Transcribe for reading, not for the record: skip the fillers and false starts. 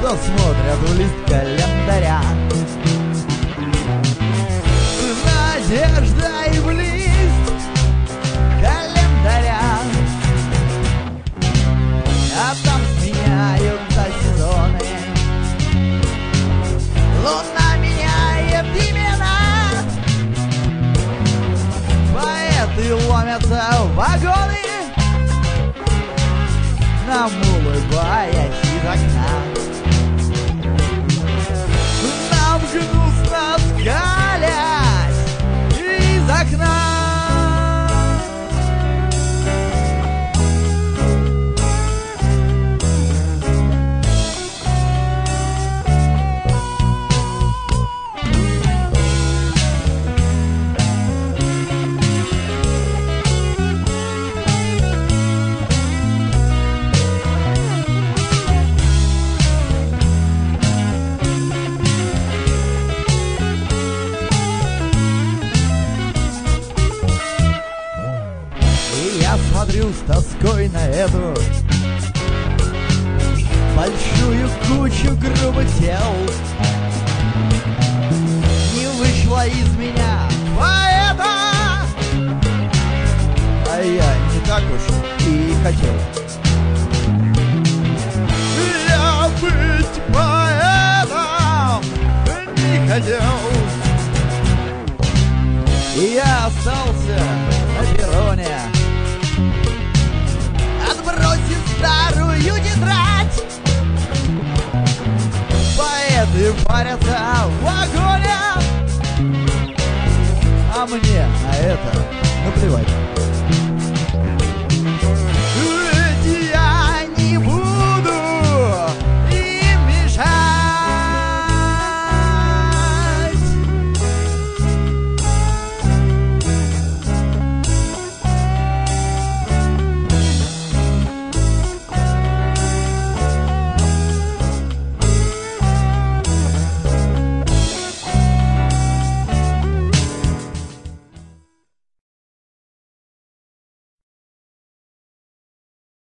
что смотрят в лист календаря. Надеждой в лист календаря, а там сменяются сезоны. Луна меняет имена, поэты ломятся в вагоны, нам улыбаясь из окна. Нам грустно скалясь из окна. Я смотрю с тоской на эту большую кучу грубых тел. Не вышло из меня поэта, а я не так уж и хотел. Я быть поэтом не хотел. И я остался на перроне, отбросив старую тетрадь. Поэты парятся в вагоне, а мне на это наплевать.